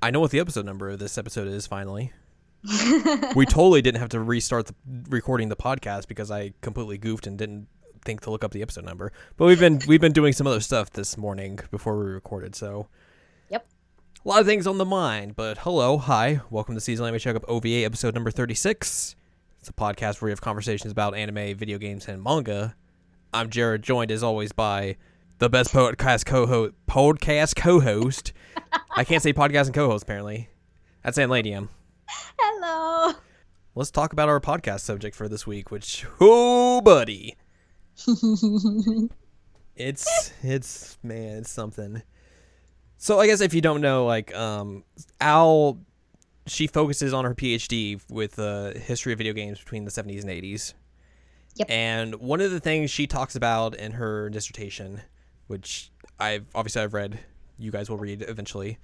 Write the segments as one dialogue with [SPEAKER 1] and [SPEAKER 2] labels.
[SPEAKER 1] I know what the episode number of this episode is, finally. We totally didn't have to restart recording the podcast because I completely goofed and didn't think to look up the episode number. But we've been doing some other stuff this morning before we recorded, so...
[SPEAKER 2] Yep.
[SPEAKER 1] A lot of things on the mind, but hello, hi, welcome to Season Anime Checkup OVA episode number 36. It's a podcast where we have conversations about anime, video games, and manga. I'm Jared, joined as always by the best podcast co-host. I can't say podcast and co-host, apparently. That's Anladium.
[SPEAKER 2] Hello.
[SPEAKER 1] Let's talk about our podcast subject for this week, which, oh, buddy. It's something. So I guess if you don't know, like, Al, she focuses on her PhD with history of video games between the 70s and 80s.
[SPEAKER 2] Yep.
[SPEAKER 1] And one of the things she talks about in her dissertation, which I've read, you guys will read eventually.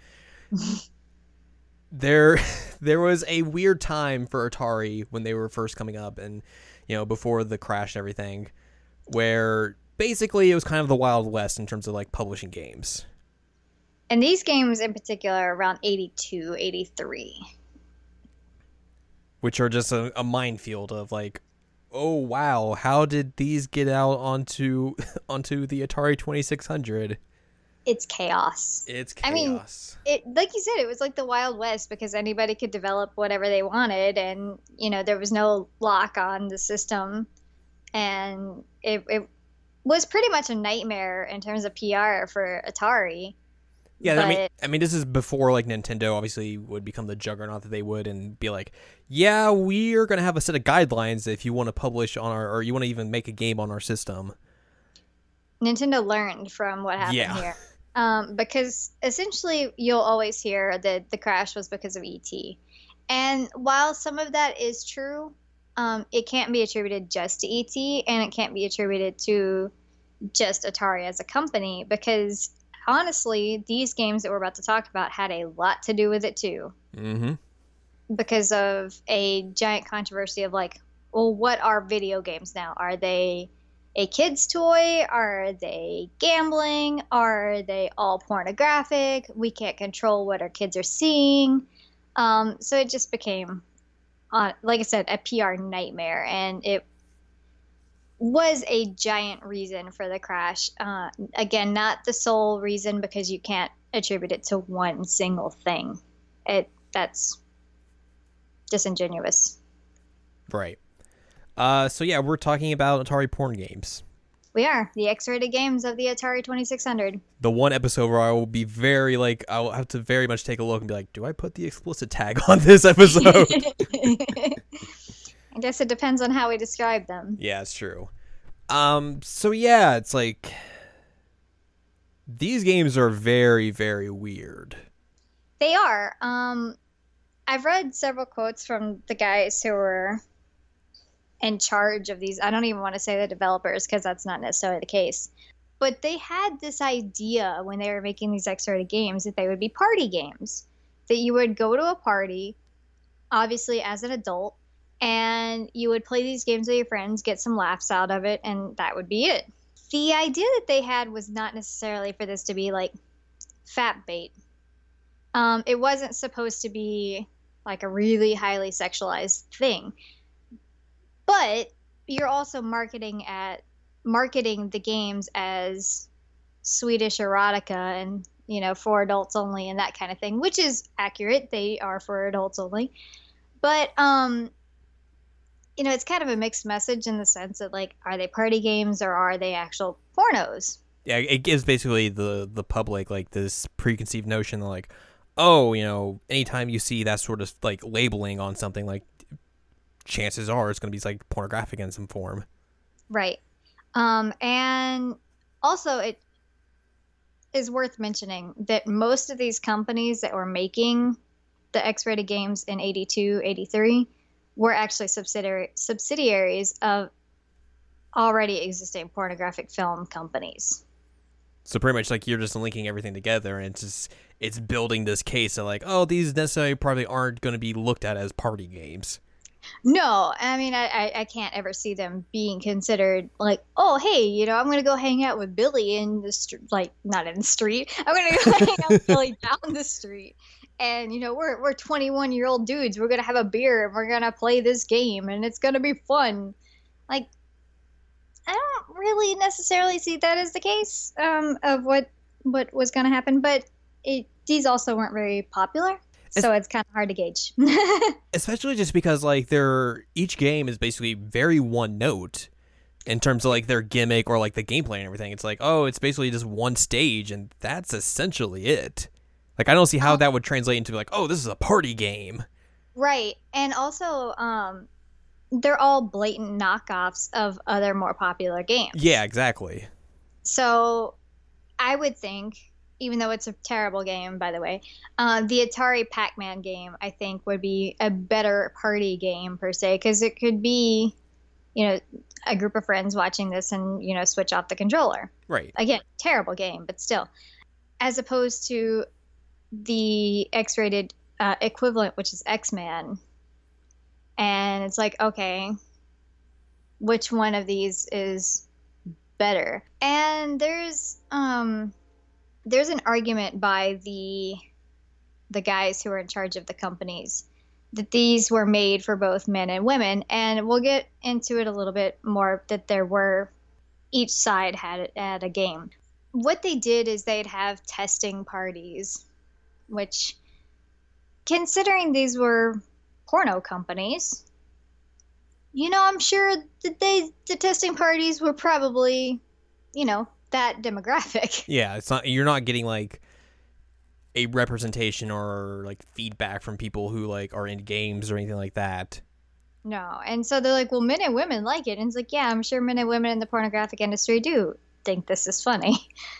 [SPEAKER 1] There was a weird time for Atari when they were first coming up, and before the crash and everything, where basically it was kind of the Wild West in terms of like publishing games.
[SPEAKER 2] And these games in particular around 82, 83.
[SPEAKER 1] Which are just a minefield of like, oh wow, how did these get out onto the Atari 2600?
[SPEAKER 2] It's chaos.
[SPEAKER 1] It's chaos.
[SPEAKER 2] I mean, like you said, it was like the Wild West because anybody could develop whatever they wanted, and there was no lock on the system, and it was pretty much a nightmare in terms of PR for Atari.
[SPEAKER 1] Yeah,
[SPEAKER 2] but...
[SPEAKER 1] I mean, this is before like Nintendo obviously would become the juggernaut that they would, and be like, yeah, we are gonna have a set of guidelines if you want to publish on or you want to even make a game on our system.
[SPEAKER 2] Nintendo learned from what happened here. Because essentially you'll always hear that the crash was because of ET. And while some of that is true, it can't be attributed just to ET, and it can't be attributed to just Atari as a company, because honestly, these games that we're about to talk about had a lot to do with it too.
[SPEAKER 1] Mm-hmm.
[SPEAKER 2] Because of a giant controversy of like, well, what are video games now? Are they a kid's toy? Are they gambling? Are they all pornographic? We can't control what our kids are seeing. So it just became, like I said, a PR nightmare. And it was a giant reason for the crash. Again, not the sole reason, because you can't attribute it to one single thing. That's disingenuous.
[SPEAKER 1] Right. So yeah, we're talking about Atari porn games.
[SPEAKER 2] We are. The X-rated games of the Atari 2600.
[SPEAKER 1] The one episode where I will be very like, I'll have to very much take a look and be like, do I put the explicit tag on this episode?
[SPEAKER 2] I guess it depends on how we describe them.
[SPEAKER 1] Yeah, it's true. So yeah, it's like, these games are very, very weird.
[SPEAKER 2] They are. I've read several quotes from the guys who were in charge of these. I don't even want to say the developers, because that's not necessarily the case. But they had this idea when they were making these X-rated games that they would be party games. That you would go to a party, obviously as an adult, and you would play these games with your friends, get some laughs out of it, and that would be it. The idea that they had was not necessarily for this to be like fat bait. It wasn't supposed to be like a really highly sexualized thing. But you're also marketing the games as Swedish erotica and, for adults only and that kind of thing, which is accurate. They are for adults only. But, it's kind of a mixed message in the sense that, like, are they party games or are they actual pornos?
[SPEAKER 1] Yeah, it gives basically the public, like, this preconceived notion that, like, oh, anytime you see that sort of, like, labeling on something, like, chances are it's going to be like pornographic in some form.
[SPEAKER 2] Right. And also it is worth mentioning that most of these companies that were making the X-rated games in 82, 83 were actually subsidiaries of already existing pornographic film companies.
[SPEAKER 1] So pretty much like you're just linking everything together, and it's building this case of like, oh, these necessarily probably aren't going to be looked at as party games.
[SPEAKER 2] No, I mean, I can't ever see them being considered like, oh, hey, I'm going to go hang out with Billy in the street, like, not in the street. I'm going to go hang out with Billy down the street. and we're 21-year-old dudes. We're gonna have a beer and we're gonna play this game and it's gonna be fun. Like, I don't really necessarily see that as the case of what was gonna happen, but these also weren't very popular, so it's kind of hard to gauge.
[SPEAKER 1] Especially just because like each game is basically very one note in terms of like their gimmick or like the gameplay and everything. It's like, oh, it's basically just one stage and that's essentially it. Like, I don't see how that would translate into like, oh, this is a party game.
[SPEAKER 2] Right. And also, they're all blatant knockoffs of other more popular games.
[SPEAKER 1] Yeah, exactly.
[SPEAKER 2] So I would think, even though it's a terrible game, by the way, the Atari Pac-Man game, I think, would be a better party game per se, because it could be, a group of friends watching this and, switch off the controller.
[SPEAKER 1] Right.
[SPEAKER 2] Again, terrible game, but still. As opposed to the X-rated equivalent, which is X-Man. And it's like, okay, which one of these is better? And there's an argument by the guys who are in charge of the companies that these were made for both men and women, and we'll get into it a little bit more, that each side had a game. What they did is they'd have testing parties, which, considering these were porno companies, I'm sure that the testing parties were probably, that demographic.
[SPEAKER 1] Yeah, you're not getting like a representation or like feedback from people who like are in games or anything like that.
[SPEAKER 2] No. And so they're like, well, men and women like it. And it's like, yeah, I'm sure men and women in the pornographic industry do think this is funny.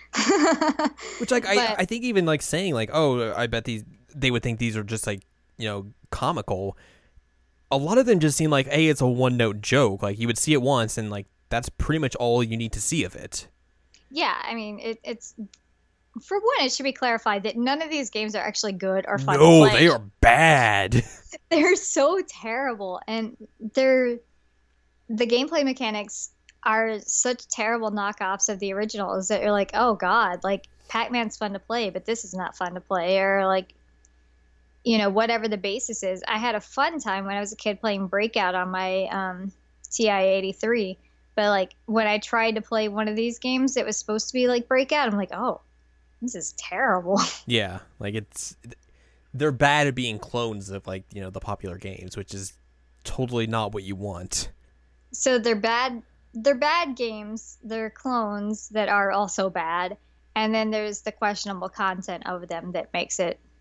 [SPEAKER 1] Which like, I think even like saying like, oh, I bet they would think these are just like, comical. A lot of them just seem like, hey, it's a one note joke. Like, you would see it once and like that's pretty much all you need to see of it.
[SPEAKER 2] Yeah, I mean, it's, for one, it should be clarified that none of these games are actually good or fun to play.
[SPEAKER 1] No, they are bad.
[SPEAKER 2] They're so terrible, and the gameplay mechanics are such terrible knockoffs of the originals that you're like, oh god, like Pac-Man's fun to play, but this is not fun to play, or like, whatever the basis is. I had a fun time when I was a kid playing Breakout on my TI-83, but like when I tried to play one of these games, it was supposed to be like Breakout. I'm like, oh, this is terrible.
[SPEAKER 1] Yeah, like they're bad at being clones of like, the popular games, which is totally not what you want.
[SPEAKER 2] So they're bad games, they're clones that are also bad, and then there's the questionable content of them that makes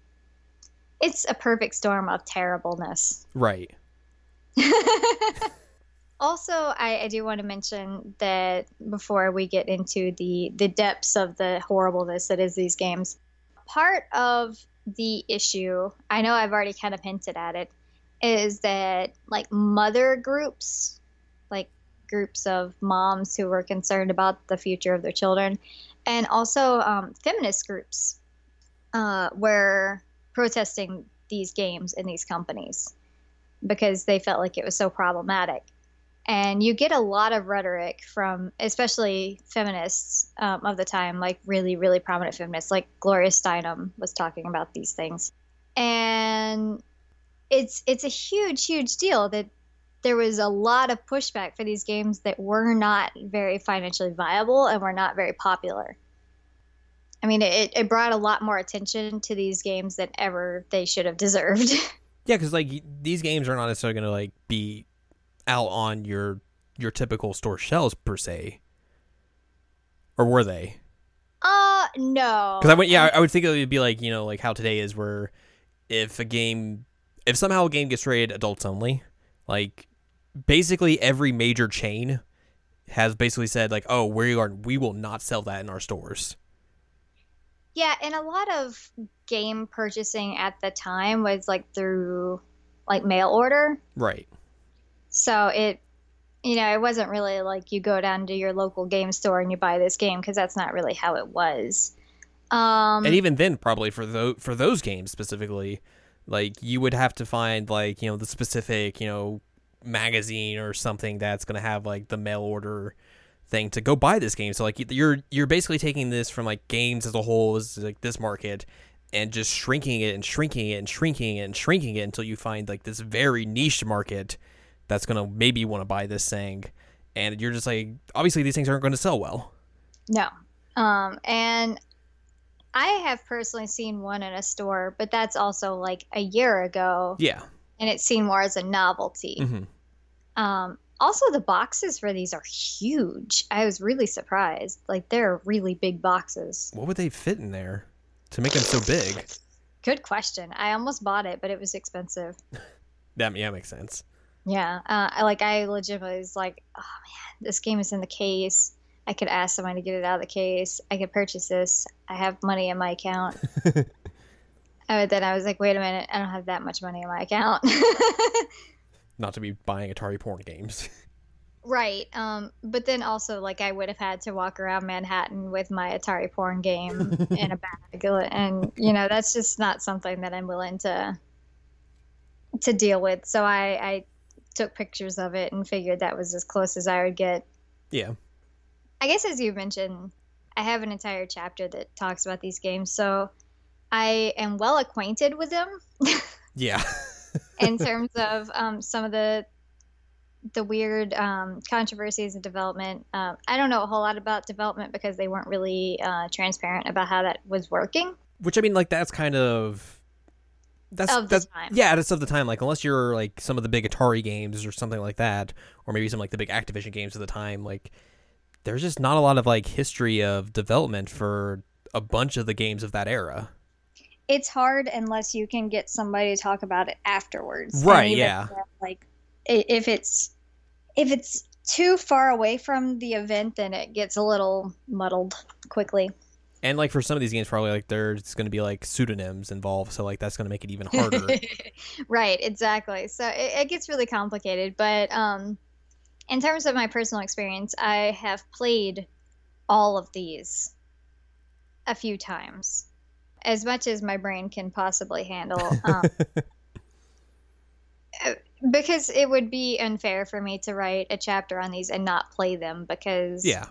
[SPEAKER 2] it's a perfect storm of terribleness.
[SPEAKER 1] Right.
[SPEAKER 2] Also, I do want to mention that before we get into the depths of the horribleness that is these games, part of the issue, I know I've already kind of hinted at it, is that like mother groups, like groups of moms who were concerned about the future of their children, and also feminist groups were protesting these games and these companies because they felt like it was so problematic. And you get a lot of rhetoric from especially feminists of the time, like really, really prominent feminists, like Gloria Steinem was talking about these things. And it's a huge, huge deal that there was a lot of pushback for these games that were not very financially viable and were not very popular. I mean, it brought a lot more attention to these games than ever they should have deserved.
[SPEAKER 1] Yeah, because like these games are not necessarily going to like be out on your typical store shelves per se, or were they?
[SPEAKER 2] No.
[SPEAKER 1] Because I would think it would be like like how today is, where if somehow a game gets rated adults only, like basically every major chain has basically said like, oh, we will not sell that in our stores.
[SPEAKER 2] Yeah, and a lot of game purchasing at the time was like through like mail order.
[SPEAKER 1] Right.
[SPEAKER 2] So it wasn't really like you go down to your local game store and you buy this game, because that's not really how it was.
[SPEAKER 1] And even then, probably for those games specifically, like you would have to find like the specific magazine or something that's going to have like the mail order thing to go buy this game. So like you're basically taking this from like games as a whole, as like this market, and just shrinking it and shrinking it and shrinking it and shrinking it until you find like this very niche market that's going to maybe want to buy this thing. And you're just like, obviously these things aren't going to sell well.
[SPEAKER 2] No. And I have personally seen one in a store, but that's also like a year ago.
[SPEAKER 1] Yeah.
[SPEAKER 2] And it's seen more as a novelty.
[SPEAKER 1] Mm-hmm.
[SPEAKER 2] Also, the boxes for these are huge. I was really surprised. Like, they're really big boxes.
[SPEAKER 1] What would they fit in there to make them so big?
[SPEAKER 2] Good question. I almost bought it, but it was expensive.
[SPEAKER 1] That makes sense.
[SPEAKER 2] Yeah. I legitimately was like, oh man, this game is in the case. I could ask someone to get it out of the case. I could purchase this. I have money in my account. Then I was like, wait a minute. I don't have that much money in my account.
[SPEAKER 1] Not to be buying Atari porn games.
[SPEAKER 2] Right. But then also, like, I would have had to walk around Manhattan with my Atari porn game in a bag. And, that's just not something that I'm willing to deal with. So I took pictures of it and figured that was as close as I would get.
[SPEAKER 1] Yeah.
[SPEAKER 2] I guess as you mentioned, I have an entire chapter that talks about these games. So I am well acquainted with them.
[SPEAKER 1] Yeah.
[SPEAKER 2] In terms of some of the weird controversies in development. I don't know a whole lot about development because they weren't really transparent about how that was working.
[SPEAKER 1] Which, I mean, like, that's kind of... That's
[SPEAKER 2] the time.
[SPEAKER 1] Yeah, that's of the time. Like, unless you're, like, some of the big Atari games or something like that, or maybe some, like, the big Activision games of the time, like, there's just not a lot of, like, history of development for a bunch of the games of that era.
[SPEAKER 2] It's hard unless you can get somebody to talk about it afterwards.
[SPEAKER 1] Right, yeah.
[SPEAKER 2] Like, if it's too far away from the event, then it gets a little muddled quickly.
[SPEAKER 1] And, like, for some of these games, probably, like, there's going to be, like, pseudonyms involved, so, like, that's going to make it even harder.
[SPEAKER 2] Right, exactly. So it gets really complicated. But in terms of my personal experience, I have played all of these a few times. As much as my brain can possibly handle. Because it would be unfair for me to write a chapter on these and not play them because...
[SPEAKER 1] Yeah.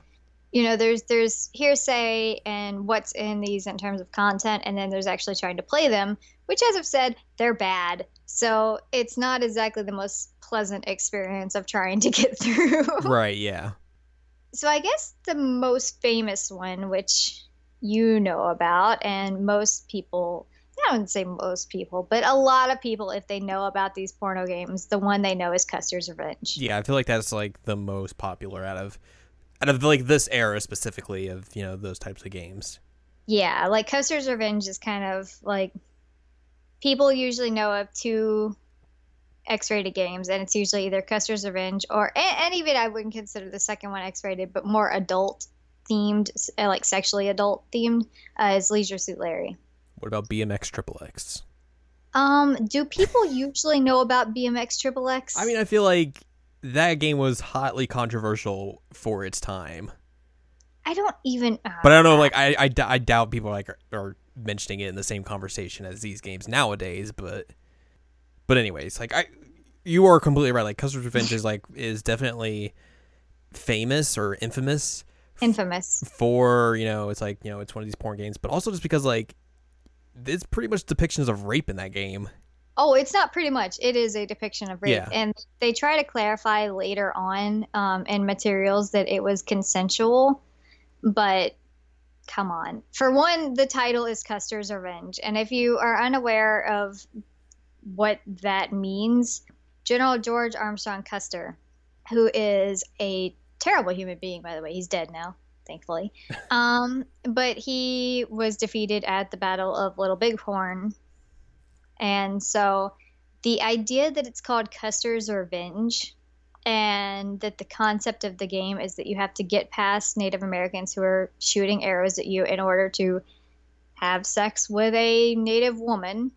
[SPEAKER 2] There's hearsay and what's in these in terms of content, and then there's actually trying to play them, which, as I've said, they're bad. So it's not exactly the most pleasant experience of trying to get through.
[SPEAKER 1] Right, yeah.
[SPEAKER 2] So I guess the most famous one, which you know about, and most people, I wouldn't say most people, but a lot of people, if they know about these porno games, the one they know is Custer's Revenge.
[SPEAKER 1] Yeah, I feel like that's, like, the most popular out of like this era specifically of, those types of games.
[SPEAKER 2] Yeah, like Custer's Revenge is kind of like, people usually know of two X-rated games, and it's usually either Custer's Revenge or, and even I wouldn't consider the second one X-rated, but more adult themed, like sexually adult themed, is Leisure Suit Larry.
[SPEAKER 1] What about BMX XXX?
[SPEAKER 2] Do people usually know about BMX XXX?
[SPEAKER 1] I mean, I feel like that game was hotly controversial for its time.
[SPEAKER 2] I don't even...
[SPEAKER 1] But I don't know, like, I doubt people are mentioning it in the same conversation as these games nowadays, but anyways, like, you are completely right. Like, Custer's Revenge is definitely famous or infamous.
[SPEAKER 2] Infamous.
[SPEAKER 1] For, it's like, it's one of these porn games, but also just because, like, it's pretty much depictions of rape in that game.
[SPEAKER 2] Oh, it's not pretty much. It is a depiction of rape.
[SPEAKER 1] Yeah.
[SPEAKER 2] And they try to clarify later on in materials that it was consensual. But come on. For one, the title is Custer's Revenge. And if you are unaware of what that means, General George Armstrong Custer, who is a terrible human being, by the way. He's dead now, thankfully. But he was defeated at the Battle of Little Bighorn. And so the idea that it's called Custer's Revenge and that the concept of the game is that you have to get past Native Americans who are shooting arrows at you in order to have sex with a Native woman.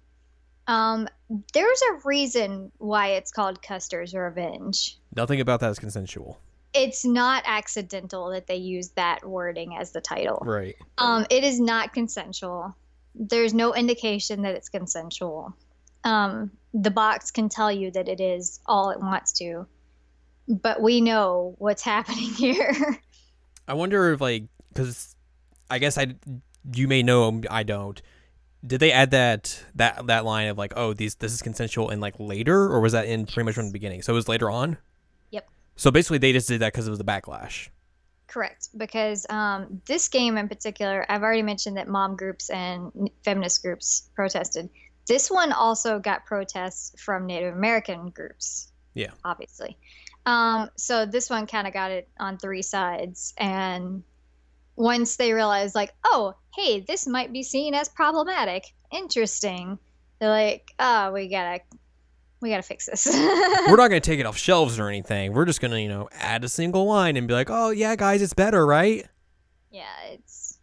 [SPEAKER 2] There's a reason why it's called Custer's Revenge.
[SPEAKER 1] Nothing about that is consensual.
[SPEAKER 2] It's not accidental that they use that wording as the title.
[SPEAKER 1] Right.
[SPEAKER 2] It is not consensual. There's no indication that it's consensual. The box can tell you that it is all it wants to, but we know what's happening here.
[SPEAKER 1] I wonder if, like, because I guess you may know, I don't. Did they add that line of like, oh, this is consensual and like later, or was that in pretty much from the beginning? So it was later on.
[SPEAKER 2] Yep.
[SPEAKER 1] So basically, they just did that because it was the backlash.
[SPEAKER 2] Correct, because this game in particular, I've already mentioned that mom groups and feminist groups protested. This one also got protests from Native American groups.
[SPEAKER 1] Yeah.
[SPEAKER 2] Obviously. So this one kind of got it on three sides. And once they realized, like, oh, hey, this might be seen as problematic, interesting, they're like, oh, we gotta fix this.
[SPEAKER 1] We're not going to take it off shelves or anything. We're just going to, add a single line and be like, oh, yeah, guys, it's better, right?
[SPEAKER 2] Yeah, it's...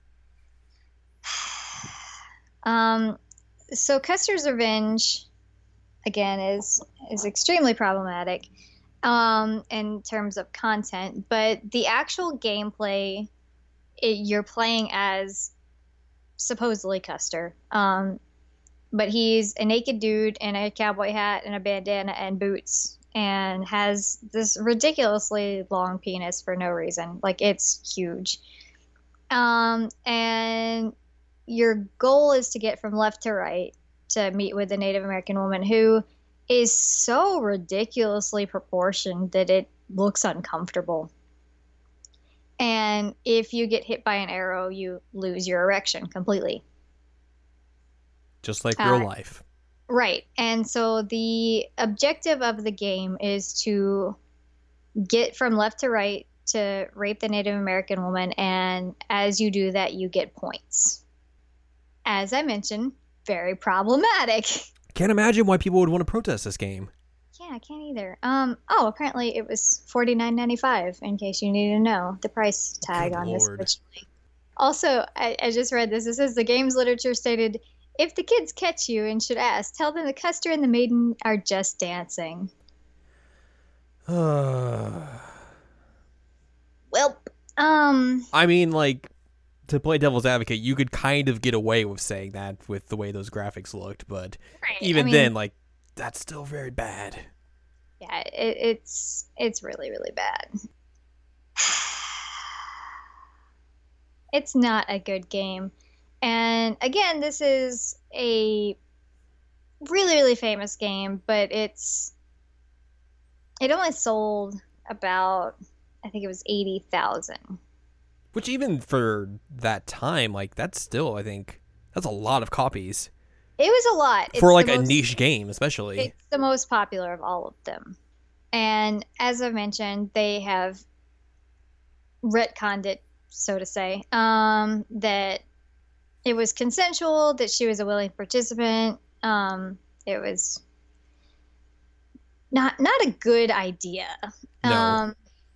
[SPEAKER 2] So Custer's Revenge, again, is extremely problematic in terms of content, but the actual gameplay, you're playing as supposedly Custer. But he's a naked dude in a cowboy hat and a bandana and boots and has this ridiculously long penis for no reason. Like, it's huge. And your goal is to get from left to right to meet with a Native American woman who is so ridiculously proportioned that it looks uncomfortable. And if you get hit by an arrow, you lose your erection completely.
[SPEAKER 1] Just like real life.
[SPEAKER 2] Right. And so the objective of the game is to get from left to right to rape the Native American woman. And as you do that, you get points. As I mentioned, very problematic.
[SPEAKER 1] Can't imagine why people would want to protest this game.
[SPEAKER 2] Yeah, I can't either. Apparently it was $49.95, in case you need to know the price tag on this originally. Also, I just read this. It says the game's literature stated, if the kids catch you and should ask, tell them the Custer and the maiden are just dancing. Well,
[SPEAKER 1] I mean, like, to play devil's advocate, you could kind of get away with saying that with the way those graphics looked, but then, like, that's still very bad.
[SPEAKER 2] Yeah, it's really, really bad. It's not a good game. And again, this is a really, really famous game, but it only sold about, I think it was 80,000.
[SPEAKER 1] Which even for that time, like, that's still, I think, that's a lot of copies.
[SPEAKER 2] It was a lot.
[SPEAKER 1] For like a niche game, especially.
[SPEAKER 2] It's the most popular of all of them. And as I mentioned, they have retconned it, so to say, that it was consensual, that she was a willing participant. It was not a good idea.
[SPEAKER 1] No.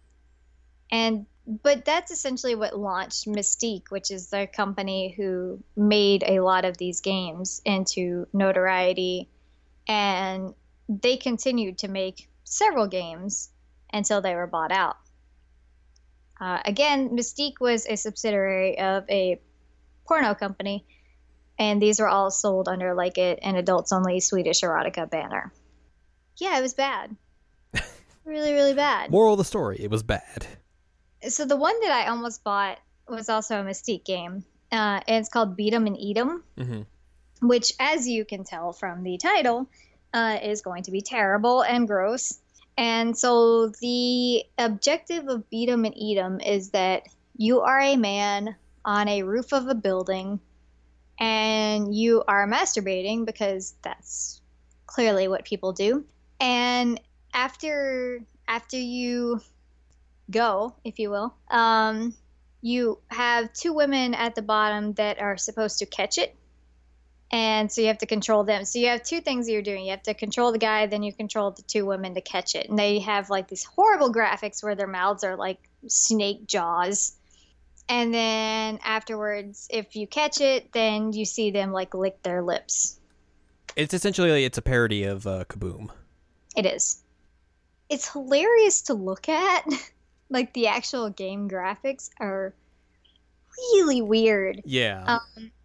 [SPEAKER 2] But that's essentially what launched Mystique, which is the company who made a lot of these games into notoriety. And they continued to make several games until they were bought out. Again, Mystique was a subsidiary of a porno company, and these were all sold under like an adults-only Swedish erotica banner. Yeah, it was bad. Really, really bad.
[SPEAKER 1] Moral of the story, it was bad.
[SPEAKER 2] So the one that I almost bought was also a Mystique game. And it's called Beat 'em and Eat 'em, which, as you can tell from the title, is going to be terrible and gross. And so the objective of Beat 'em and Eat 'em is that you are a man on a roof of a building and you are masturbating, because that's clearly what people do. And after you go, if you will, you have two women at the bottom that are supposed to catch it. And so you have to control them. So you have two things that you're doing. You have to control the guy, then you control the two women to catch it. And they have like these horrible graphics where their mouths are like snake jaws. And then afterwards, if you catch it, then you see them like lick their lips.
[SPEAKER 1] It's essentially, it's a parody of Kaboom.
[SPEAKER 2] It is. It's hilarious to look at. Like, the actual game graphics are really weird.
[SPEAKER 1] Yeah.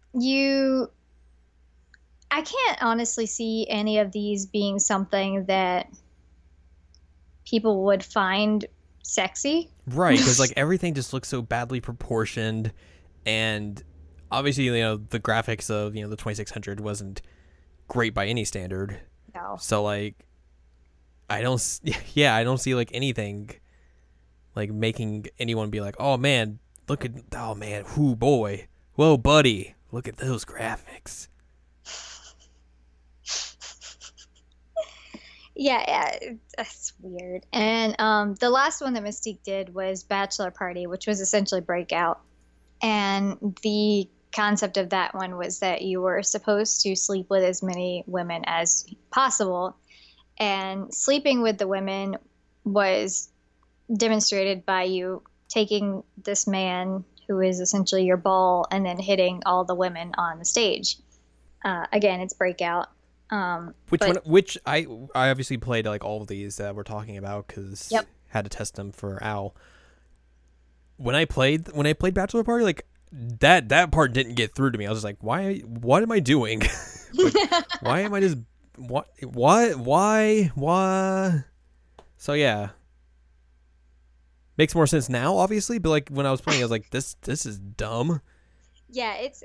[SPEAKER 2] I can't honestly see any of these being something that people would find sexy.
[SPEAKER 1] Right, because like everything just looks so badly proportioned, and obviously, the graphics of, the 2600 wasn't great by any standard.
[SPEAKER 2] No.
[SPEAKER 1] So, like, I don't see, like, anything, like, making anyone be like, oh, man, whoo, boy, whoa, buddy, look at those graphics.
[SPEAKER 2] Yeah, that's weird. And the last one that Mystique did was Bachelor Party, which was essentially Breakout. And the concept of that one was that you were supposed to sleep with as many women as possible. And sleeping with the women was demonstrated by you taking this man who is essentially your ball and then hitting all the women on the stage. Again, it's Breakout.
[SPEAKER 1] Which I obviously played like all of these that we're talking about because had to test them for Al. When I played Bachelor Party, like that part didn't get through to me. I was just like, what am I doing? Like, why am I just why? So yeah, makes more sense now, obviously. But like when I was playing, I was like, this is dumb.
[SPEAKER 2] Yeah, it's.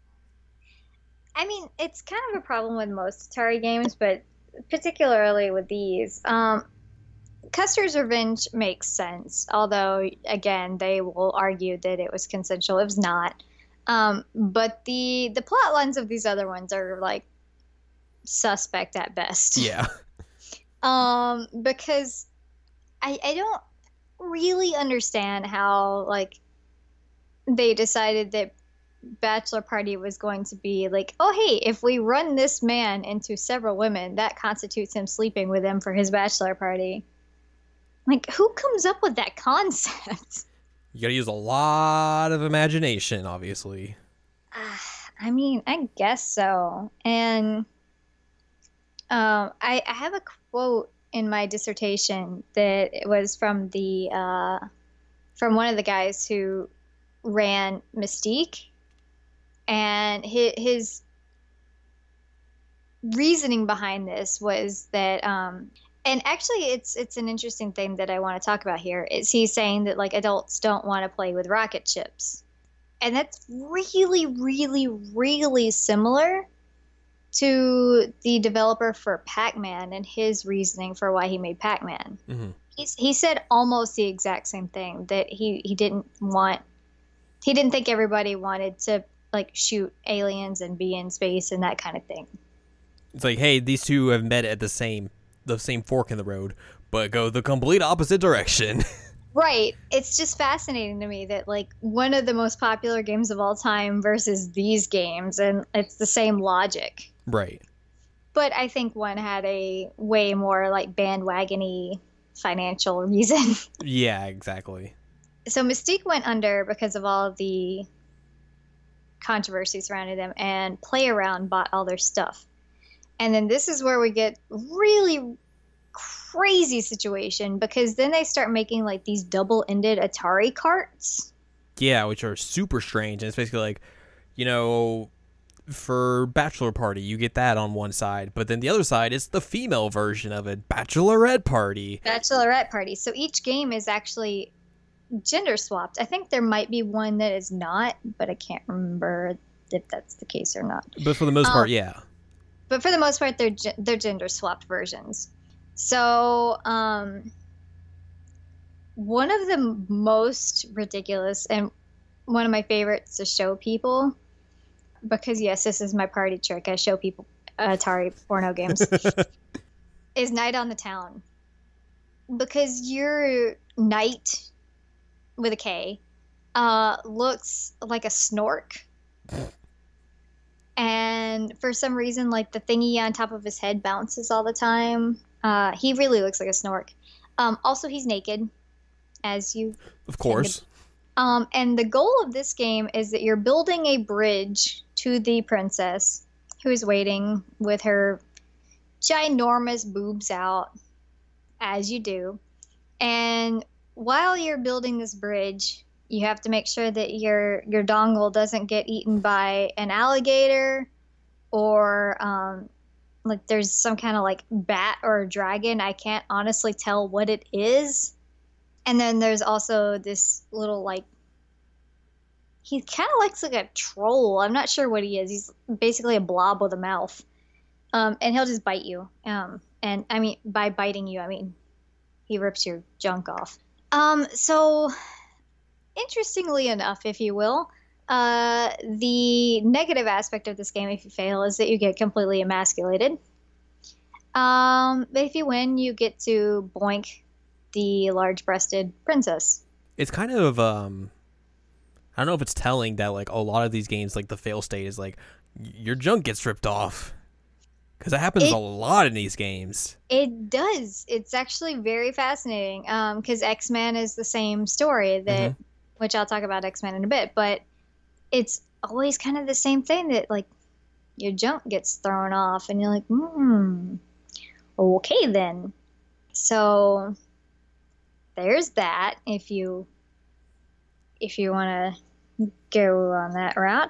[SPEAKER 2] I mean, it's kind of a problem with most Atari games, but particularly with these. Custer's Revenge makes sense, although, again, they will argue that it was consensual. It was not. But the plot lines of these other ones are, like, suspect at best.
[SPEAKER 1] Yeah.
[SPEAKER 2] Because I don't really understand how, like, they decided that Bachelor Party was going to be like, oh, hey, if we run this man into several women, that constitutes him sleeping with them for his bachelor party. Like, who comes up with that concept?
[SPEAKER 1] You gotta use a lot of imagination, obviously.
[SPEAKER 2] I mean, I guess so. And I have a quote in my dissertation that it was from from one of the guys who ran Mystique. And his reasoning behind this was that, and actually it's an interesting thing that I want to talk about here, is he's saying that like adults don't want to play with rocket ships. And that's really, really, really similar to the developer for Pac-Man and his reasoning for why he made Pac-Man. Mm-hmm. He said almost the exact same thing, that he didn't think everybody wanted to like shoot aliens and be in space and that kind of thing.
[SPEAKER 1] It's like, hey, these two have met at the same fork in the road, but go the complete opposite direction.
[SPEAKER 2] Right. It's just fascinating to me that like one of the most popular games of all time versus these games, and it's the same logic.
[SPEAKER 1] Right.
[SPEAKER 2] But I think one had a way more like bandwagon-y financial reason.
[SPEAKER 1] Yeah, exactly.
[SPEAKER 2] So Mystique went under because of all of the controversy surrounding them, and PlayAround bought all their stuff. And then this is where we get really crazy situation, because then they start making like these double-ended Atari carts.
[SPEAKER 1] Yeah, which are super strange. And it's basically like, for Bachelor Party, you get that on one side, but then the other side is the female version of it, Bachelorette Party.
[SPEAKER 2] Bachelorette Party. So each game is actually gender swapped. I think there might be one that is not, but I can't remember if that's the case or not.
[SPEAKER 1] But for the most part, yeah.
[SPEAKER 2] But for the most part, they're gender swapped versions. So one of the most ridiculous and one of my favorites to show people, because yes, this is my party trick, I show people Atari porno games, is Night on the Town. Because your knight with a K looks like a snork. And for some reason, like the thingy on top of his head bounces all the time. He really looks like a snork. Also, he's naked, as you...
[SPEAKER 1] Of course.
[SPEAKER 2] And the goal of this game is that you're building a bridge to the princess, who is waiting with her ginormous boobs out, as you do. And while you're building this bridge, you have to make sure that your dongle doesn't get eaten by an alligator, or like there's some kind of like bat or a dragon. I can't honestly tell what it is. And then there's also this little like he kind of looks like a troll. I'm not sure what he is. He's basically a blob with a mouth. And he'll just bite you. And I mean, by biting you, I mean he rips your junk off. So interestingly enough, if you will, the negative aspect of this game, if you fail, is that you get completely emasculated. But if you win, you get to boink the large-breasted princess.
[SPEAKER 1] It's kind of I don't know if it's telling that like a lot of these games, like the fail state is like your junk gets ripped off, because that happens a lot in these games.
[SPEAKER 2] It does. It's actually very fascinating. Because X-Men is the same story that, which I'll talk about X-Men in a bit, but it's always kind of the same thing that like your junk gets thrown off, and you're like, okay then. So there's that. If you want to go on that route.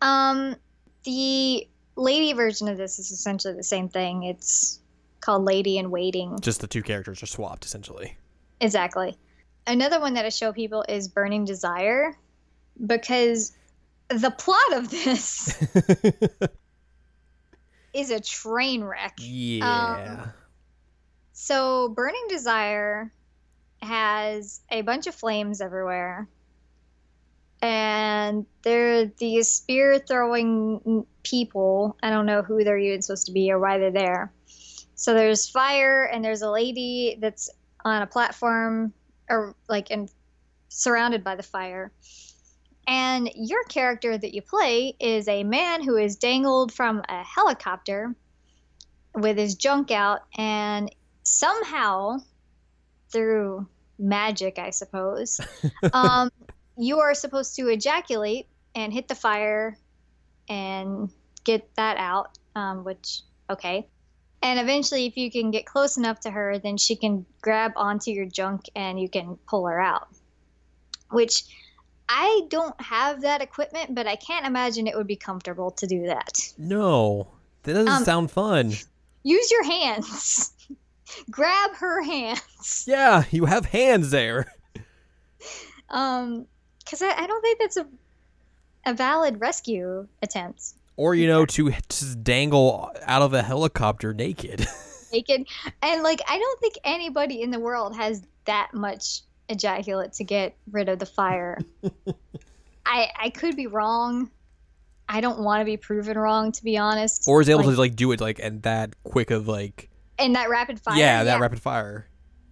[SPEAKER 2] The lady version of this is essentially the same thing. It's called Lady in Waiting.
[SPEAKER 1] Just the two characters are swapped, essentially.
[SPEAKER 2] Exactly. Another one that I show people is Burning Desire, because the plot of this is a train wreck.
[SPEAKER 1] Yeah.
[SPEAKER 2] So Burning Desire has a bunch of flames everywhere. And they're these spear-throwing people. I don't know who they're even supposed to be or why they're there. So there's fire, and there's a lady that's on a platform, or like surrounded by the fire. And your character that you play is a man who is dangled from a helicopter with his junk out, and somehow, through magic, I suppose, you are supposed to ejaculate and hit the fire and get that out, which, okay. And eventually, if you can get close enough to her, then she can grab onto your junk and you can pull her out. Which, I don't have that equipment, but I can't imagine it would be comfortable to do that.
[SPEAKER 1] No, that doesn't sound fun.
[SPEAKER 2] Use your hands. Grab her hands.
[SPEAKER 1] Yeah, you have hands there.
[SPEAKER 2] Because I don't think that's a valid rescue attempt.
[SPEAKER 1] Or, to just dangle out of a helicopter naked.
[SPEAKER 2] Naked. And, like, I don't think anybody in the world has that much ejaculate to get rid of the fire. I could be wrong. I don't want to be proven wrong, to be honest.
[SPEAKER 1] Or is able to, like, do it, like, and that quick of, like...
[SPEAKER 2] And that rapid fire?
[SPEAKER 1] Yeah, that rapid fire.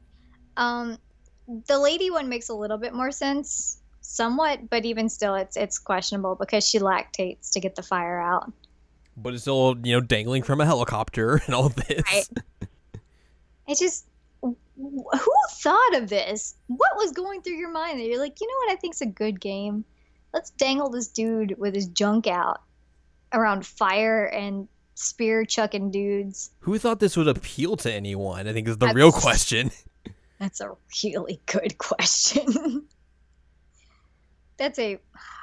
[SPEAKER 2] The lady one makes a little bit more sense. Somewhat, but even still, it's questionable because she lactates to get the fire out.
[SPEAKER 1] But it's still, dangling from a helicopter and all this.
[SPEAKER 2] Right. It's just, who thought of this? What was going through your mind that you're like, you know what I think's a good game? Let's dangle this dude with his junk out around fire and spear chucking dudes.
[SPEAKER 1] Who thought this would appeal to anyone? I think is the real question.
[SPEAKER 2] That's a really good question. That's a...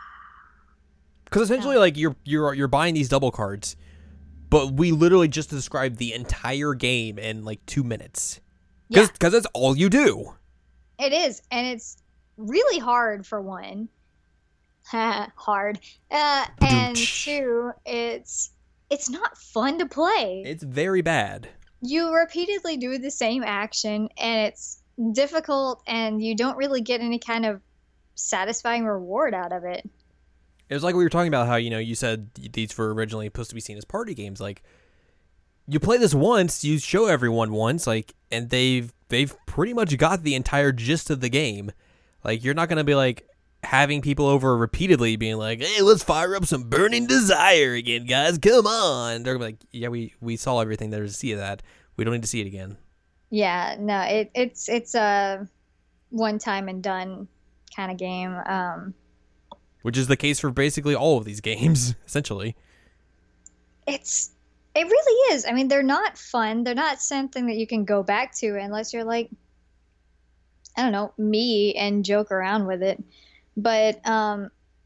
[SPEAKER 1] Because essentially, like, you're buying these double cards, but we literally just described the entire game in, like, 2 minutes. Because that's all you do.
[SPEAKER 2] It is, and it's really hard, for one. Hard. And two, it's not fun to play.
[SPEAKER 1] It's very bad.
[SPEAKER 2] You repeatedly do the same action, and it's difficult, and you don't really get any kind of satisfying reward out of it.
[SPEAKER 1] It was like we were talking about how, you said these were originally supposed to be seen as party games. Like, you play this once, you show everyone once, like, and they've pretty much got the entire gist of the game. Like, you're not going to be, like, having people over repeatedly being like, hey, let's fire up some Burning Desire again, guys, come on. They're going to be like, yeah, we saw everything there is to see of that. We don't need to see it again.
[SPEAKER 2] Yeah, no, it's a one time and done kind of game.
[SPEAKER 1] Which is the case for basically all of these games, essentially.
[SPEAKER 2] It really is. I mean, they're not fun. They're not something that you can go back to unless you're like, I don't know, me, and joke around with it. But, I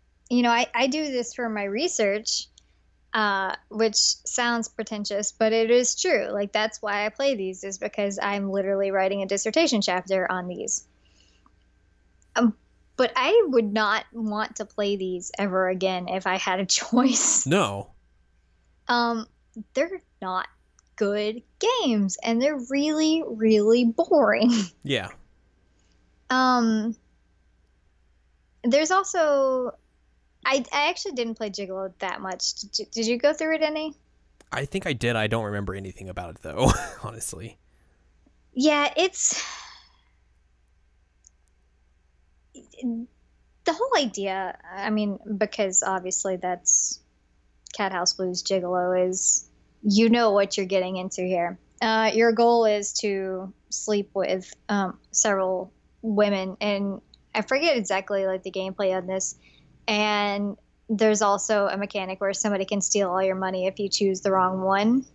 [SPEAKER 2] do this for my research, which sounds pretentious, but it is true. Like, that's why I play these, is because I'm literally writing a dissertation chapter on these. But I would not want to play these ever again if I had a choice.
[SPEAKER 1] No.
[SPEAKER 2] Um, they're not good games, and they're really, really boring.
[SPEAKER 1] Yeah.
[SPEAKER 2] There's also I actually didn't play Gigolo that much. Did you go through it any?
[SPEAKER 1] I think I did. I don't remember anything about it though, honestly.
[SPEAKER 2] Yeah, it's the whole idea. I mean, because obviously that's Cat House Blues Gigolo is you know what you're getting into here. Your goal is to sleep with several women, and I forget exactly like the gameplay on this. And there's also a mechanic where somebody can steal all your money if you choose the wrong one.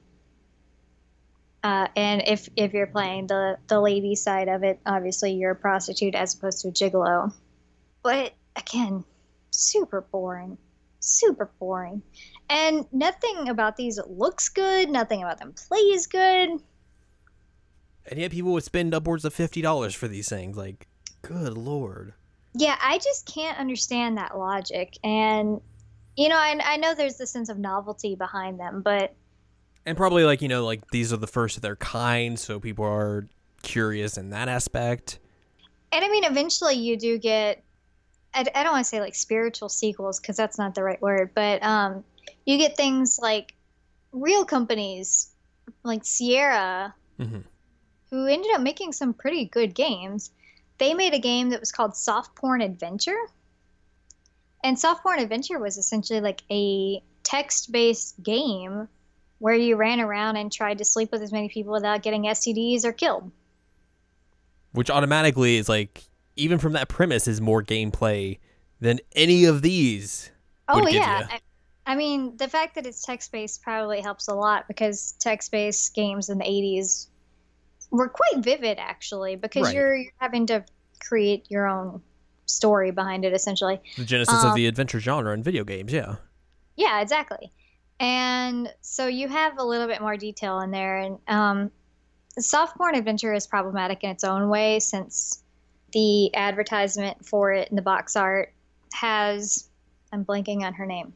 [SPEAKER 2] And if you're playing the lady side of it, obviously you're a prostitute as opposed to a gigolo. But again, super boring. Super boring. And nothing about these looks good. Nothing about them plays good.
[SPEAKER 1] And yet people would spend upwards of $50 for these things. Like, good lord.
[SPEAKER 2] Yeah, I just can't understand that logic. And, you know, I know there's the sense of novelty behind them, but...
[SPEAKER 1] And probably, like, you know, like, these are the first of their kind, so people are curious in that aspect.
[SPEAKER 2] And, I mean, eventually you do get... I don't want to say, like, spiritual sequels, because that's not the right word, but you get things like real companies, like Sierra, who ended up making some pretty good games. They made a game that was called Soft Porn Adventure. And Soft Porn Adventure was essentially like a text-based game where you ran around and tried to sleep with as many people without getting STDs or killed.
[SPEAKER 1] Which automatically is like, even from that premise, is more gameplay than any of these.
[SPEAKER 2] Oh, yeah. I mean, the fact that it's text-based probably helps a lot because text-based games in the 80s were quite vivid, actually, because
[SPEAKER 1] right.
[SPEAKER 2] you're having to create your own story behind it, essentially.
[SPEAKER 1] The genesis of the adventure genre in video games, yeah.
[SPEAKER 2] Yeah, exactly. And so you have a little bit more detail in there. And Soft Porn Adventure is problematic in its own way since the advertisement for it in the box art has... I'm blanking on her name.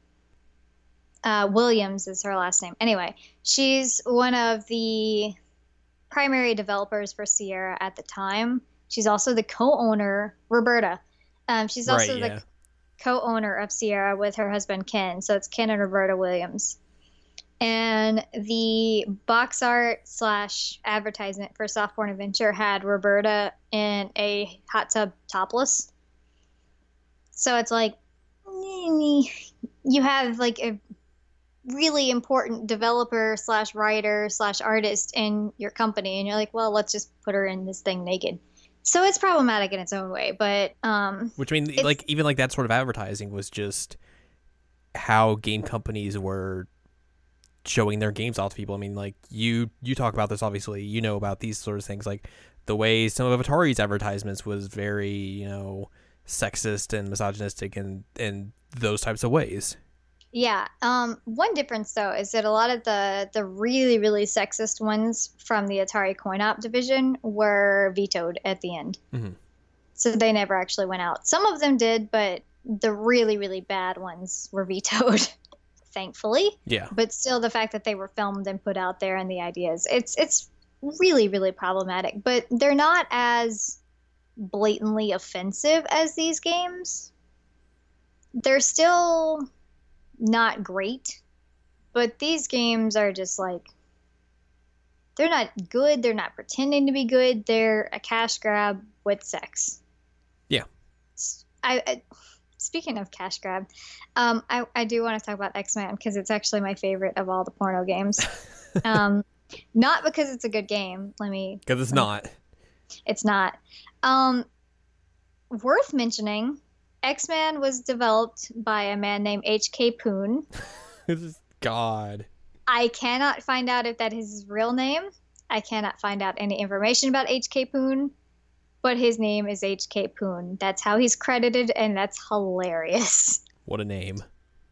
[SPEAKER 2] Williams is her last name. Anyway, she's one of the primary developers for Sierra at the time. She's also the co-owner, Roberta. She's also the co-owner of Sierra with her husband, Ken. So it's Ken and Roberta Williams. And the box art / advertisement for Soft Porn Adventure had Roberta in a hot tub topless. So it's like, you have like a really important developer / writer / artist in your company, and you're like, well, let's just put her in this thing naked. So it's problematic in its own way, but
[SPEAKER 1] which I mean, like, even like that sort of advertising was just how game companies were showing their games off to people. I mean, like, you talk about this, obviously, you know about these sort of things, like the way some of Atari's advertisements was very, you know, sexist and misogynistic and those types of ways.
[SPEAKER 2] Yeah. One difference, though, is that a lot of the really, really sexist ones from the Atari coin-op division were vetoed at the end.
[SPEAKER 1] Mm-hmm.
[SPEAKER 2] So they never actually went out. Some of them did, but the really, really bad ones were vetoed, thankfully.
[SPEAKER 1] Yeah.
[SPEAKER 2] But still, the fact that they were filmed and put out there and the ideas, it's really, really problematic. But they're not as blatantly offensive as these games. They're still not great, but these games are just like, they're not good, they're not pretending to be good, they're a cash grab with sex.
[SPEAKER 1] Yeah.
[SPEAKER 2] I speaking of cash grab, I do want to talk about X-Man because it's actually my favorite of all the porno games. Not because it's a good game,
[SPEAKER 1] because it's not.
[SPEAKER 2] It's not. Worth mentioning, X-Man was developed by a man named H.K. Poon.
[SPEAKER 1] God.
[SPEAKER 2] I cannot find out if that is his real name. I cannot find out any information about H.K. Poon, but his name is H.K. Poon. That's how he's credited, and that's hilarious.
[SPEAKER 1] What a name.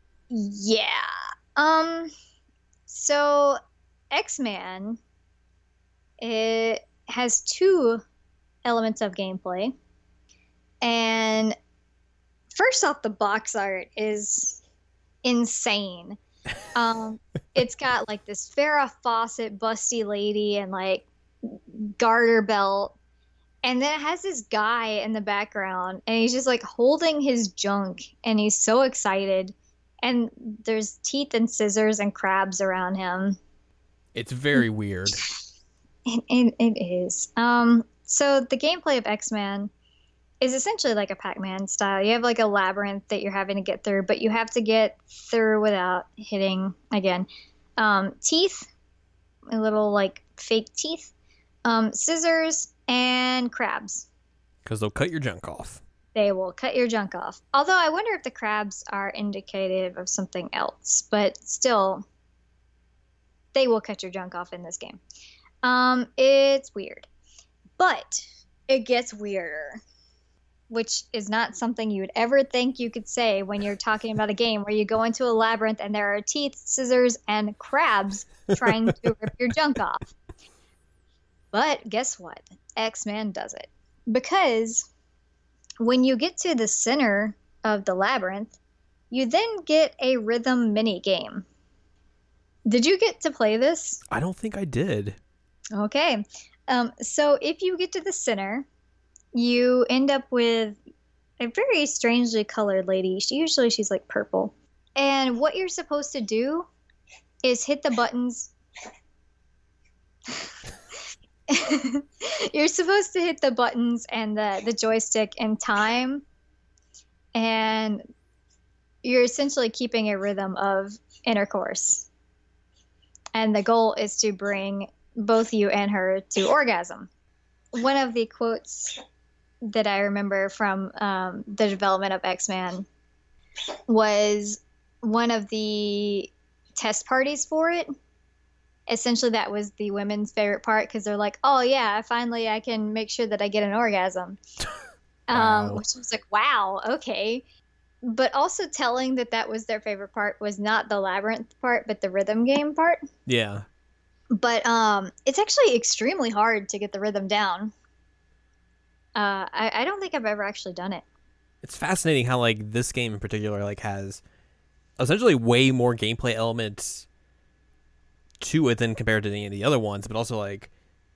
[SPEAKER 2] Yeah. So X-Man, it has two elements of gameplay. And first off, the box art is insane. It's got like this Farrah Fawcett busty lady and like garter belt. And then it has this guy in the background, and he's just like holding his junk, and he's so excited. And there's teeth and scissors and crabs around him.
[SPEAKER 1] It's very weird.
[SPEAKER 2] It is. So the gameplay of X-Man is essentially like a Pac-Man style. You have like a labyrinth that you're having to get through, but you have to get through without hitting, again, teeth, a little like fake teeth, scissors, and crabs.
[SPEAKER 1] Because they'll cut your junk off.
[SPEAKER 2] They will cut your junk off. Although I wonder if the crabs are indicative of something else, but still, they will cut your junk off in this game. It's weird, but it gets weirder, which is not something you would ever think you could say when you're talking about a game where you go into a labyrinth and there are teeth, scissors, and crabs trying to rip your junk off. But guess what? X-Man does it. Because when you get to the center of the labyrinth, you then get a rhythm mini game. Did you get to play this?
[SPEAKER 1] I don't think I did.
[SPEAKER 2] Okay. So if you get to the center, you end up with a very strangely colored lady. She's like purple. And what you're supposed to do is hit the buttons. You're supposed to hit the buttons and the joystick in time, and you're essentially keeping a rhythm of intercourse. And the goal is to bring both you and her to orgasm. One of the quotes that I remember from the development of X-Man was one of the test parties for it. Essentially, that was the women's favorite part because they're like, oh, yeah, finally I can make sure that I get an orgasm.
[SPEAKER 1] Wow.
[SPEAKER 2] Which was like, wow, okay. But also telling that was their favorite part was not the labyrinth part, but the rhythm game part.
[SPEAKER 1] Yeah.
[SPEAKER 2] But it's actually extremely hard to get the rhythm down. I don't think I've ever actually done it.
[SPEAKER 1] It's fascinating how like this game in particular like has essentially way more gameplay elements to it than compared to any of the other ones, but also like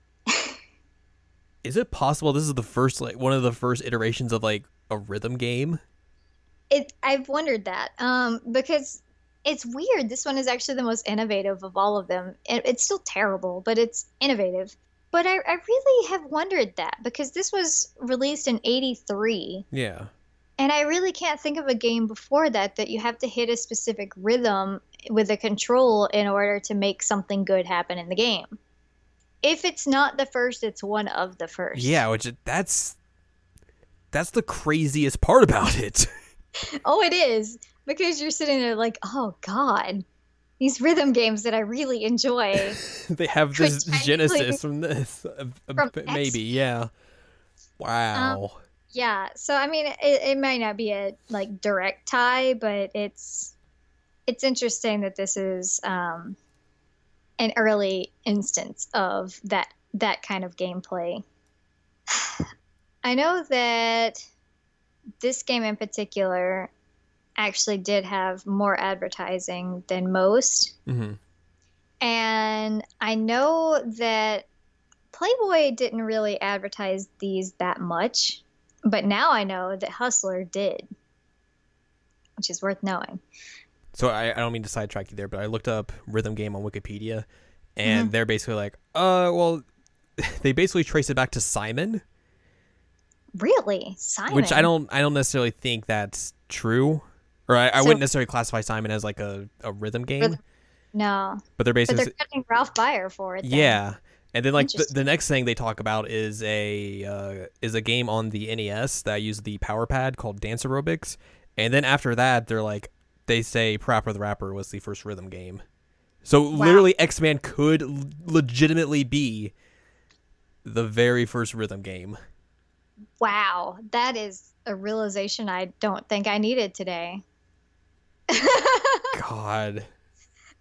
[SPEAKER 1] is it possible this is the first like one of the first iterations of like a rhythm game?
[SPEAKER 2] I've wondered that because it's weird. This one is actually the most innovative of all of them. It's still terrible, but it's innovative. But I really have wondered that because this was released in '83.
[SPEAKER 1] Yeah.
[SPEAKER 2] And I really can't think of a game before that you have to hit a specific rhythm with a control in order to make something good happen in the game. If it's not the first, it's one of the first.
[SPEAKER 1] Yeah, which that's the craziest part about it.
[SPEAKER 2] Oh, it is. Because you're sitting there like, oh, God. These rhythm games that I really enjoy.
[SPEAKER 1] They have this genesis from this. Maybe, yeah. Wow.
[SPEAKER 2] Yeah, so I mean, it might not be a like direct tie, but it's interesting that this is an early instance of that kind of gameplay. I know that this game in particular actually did have more advertising than most.
[SPEAKER 1] Mm-hmm.
[SPEAKER 2] And I know that Playboy didn't really advertise these that much, but now I know that Hustler did, which is worth knowing.
[SPEAKER 1] So I don't mean to sidetrack you there, but I looked up rhythm game on Wikipedia, and they're basically like, well, they basically trace it back to Simon.
[SPEAKER 2] Really? Simon?
[SPEAKER 1] Which I don't necessarily think that's true. Or I wouldn't necessarily classify Simon as like a rhythm game.
[SPEAKER 2] No.
[SPEAKER 1] But they're basically...
[SPEAKER 2] But they're cutting Ralph Baer for it. Then.
[SPEAKER 1] Yeah. And then like the next thing they talk about is a game on the NES that uses the power pad called Dance Aerobics. And then after that, they say Parappa the Rapper was the first rhythm game. So literally X-Man could legitimately be the very first rhythm game.
[SPEAKER 2] Wow. That is a realization I don't think I needed today.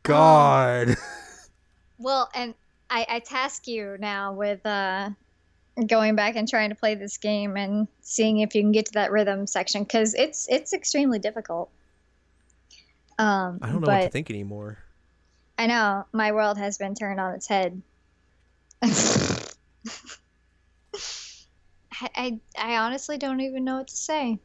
[SPEAKER 1] God.
[SPEAKER 2] Well, and I task you now with going back and trying to play this game and seeing if you can get to that rhythm section, because it's extremely difficult.
[SPEAKER 1] I don't know what to think anymore.
[SPEAKER 2] I know my world has been turned on its head. I honestly don't even know what to say.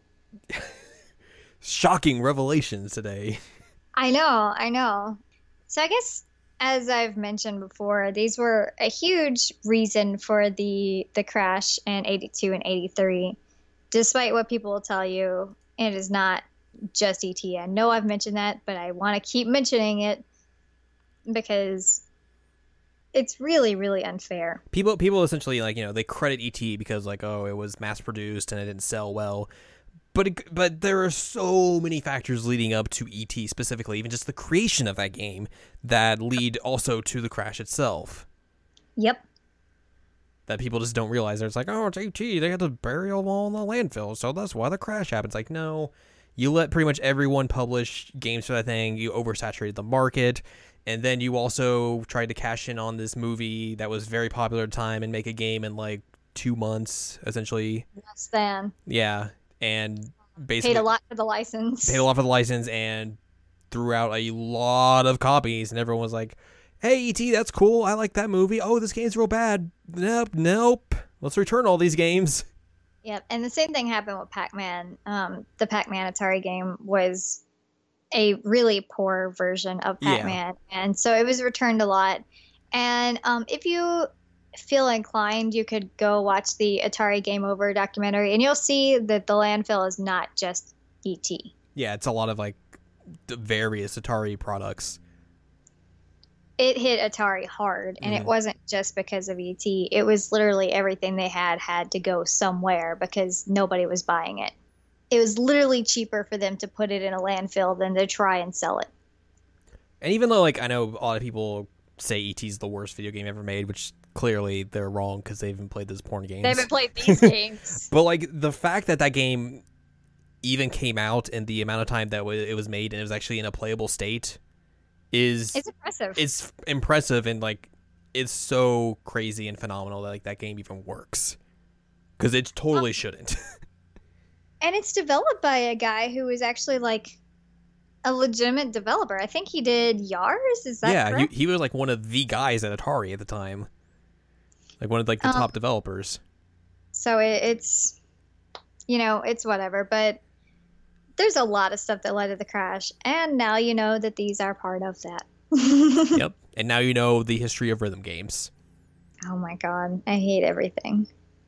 [SPEAKER 1] Shocking revelations today.
[SPEAKER 2] I know. So I guess, as I've mentioned before, these were a huge reason for the crash in 82 and 83. Despite what people will tell you, it is not just ET. I know I've mentioned that, but I want to keep mentioning it because it's really, really unfair.
[SPEAKER 1] People essentially, like, they credit ET because, like, oh, it was mass produced and it didn't sell well. But there are so many factors leading up to ET specifically, even just the creation of that game, that lead also to the crash itself.
[SPEAKER 2] Yep.
[SPEAKER 1] That people just don't realize. It's like, oh, it's ET. They had to bury them all in the landfill, so that's why the crash happens. Like, no, you let pretty much everyone publish games for that thing. You oversaturated the market. And then you also tried to cash in on this movie that was very popular at the time and make a game in like 2 months, essentially.
[SPEAKER 2] Less than.
[SPEAKER 1] Yeah. And basically
[SPEAKER 2] paid a lot for the license
[SPEAKER 1] and threw out a lot of copies, and everyone was like, hey, E.T., that's cool. I like that movie. Oh, this game's real bad. Nope. Let's return all these games.
[SPEAKER 2] Yep. And the same thing happened with Pac-Man. The Pac-Man Atari game was a really poor version of Pac-Man. Yeah. And so it was returned a lot. And if you feel inclined, you could go watch the Atari Game Over documentary, and you'll see that the landfill is not just E.T.
[SPEAKER 1] Yeah, it's a lot of like the various Atari products.
[SPEAKER 2] It hit Atari hard, and it wasn't just because of E.T. It was literally everything they had to go somewhere because nobody was buying it. It was literally cheaper for them to put it in a landfill than to try and sell it.
[SPEAKER 1] And even though, like, I know a lot of people say E.T.'s the worst video game ever made, which clearly they're wrong because they haven't played those porn games.
[SPEAKER 2] They haven't played these games.
[SPEAKER 1] But, like, the fact that game even came out and the amount of time that it was made and it was actually in a playable state it's
[SPEAKER 2] impressive.
[SPEAKER 1] It's impressive, and, like, it's so crazy and phenomenal that, like, that game even works. Because it totally shouldn't.
[SPEAKER 2] And it's developed by a guy who is actually, like, a legitimate developer. I think he did Yars. Is that correct?
[SPEAKER 1] He was, like, one of the guys at Atari at the time. Like, one of, like, the top developers.
[SPEAKER 2] So it's, it's whatever. But there's a lot of stuff that led to the crash. And now you know that these are part of that.
[SPEAKER 1] Yep. And now you know the history of rhythm games.
[SPEAKER 2] Oh, my God. I hate everything.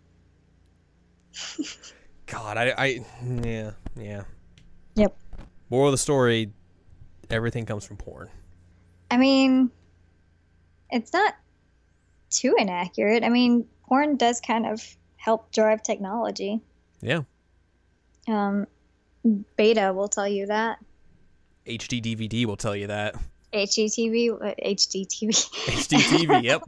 [SPEAKER 1] God, yeah.
[SPEAKER 2] Yep.
[SPEAKER 1] Moral of the story, everything comes from porn.
[SPEAKER 2] I mean, it's not too inaccurate. I mean, porn does kind of help drive technology.
[SPEAKER 1] Yeah.
[SPEAKER 2] Beta will tell you that.
[SPEAKER 1] HD DVD will tell you that.
[SPEAKER 2] HDTV? HDTV.
[SPEAKER 1] HDTV, yep.